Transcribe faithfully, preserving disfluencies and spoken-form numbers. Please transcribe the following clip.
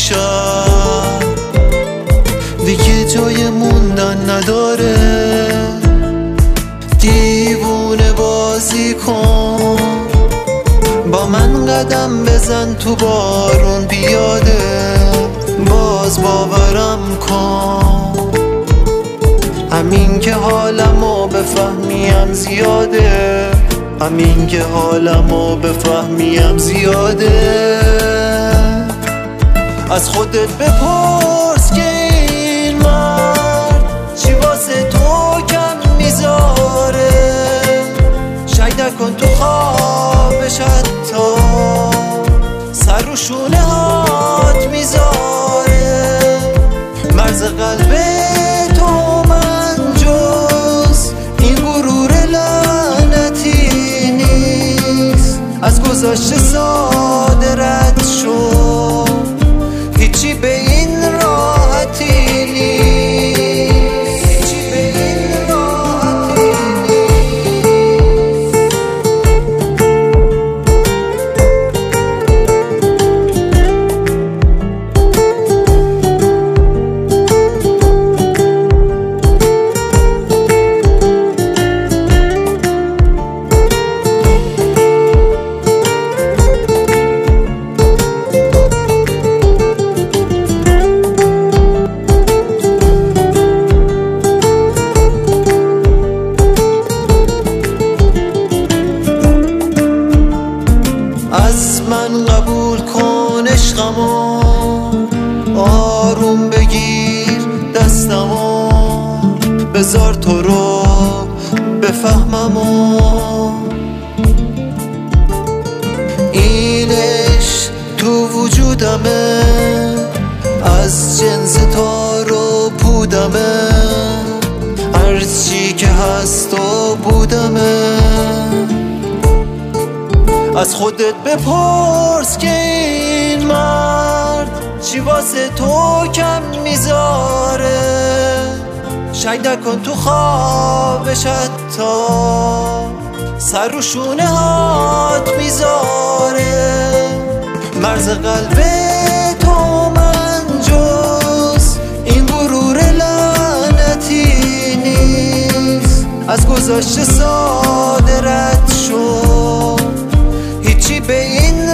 میشم، دیگه جای موندن نداره. دیوونه بازی کن با من، قدم بزن تو بارون بیاده، باز باورم کن. همین که حالمو بفهمیم زیاده، همین که حالمو بفهمیم زیاده. از خودت بپرس که این مرد چی واسه تو کم میذاره. شاید نکن تو خوابش حتی سر رو شونه هات میذاره. مرز قلب تو من جز این غرور لعنتی نیست. از گذشته ساده رد شو، هیچی به این راحتی نیست، هیچی به این راحتی از من قبول کن عشقمو، آروم بگیر دستمو، بذار تو رو بفهممو. این عشق تو وجودمه، از جنس تار و پودمه، هرچی که هست و بودمه. از خودت بپرس که این مرد چی واسه تو کم میذاره. شاید نکن تو خوابش حتی سر رو شونه هات میذاره. مرز قلب تو من جز این غرور لعنتی نیست. از گذشته ساده رد شو، هیچی به این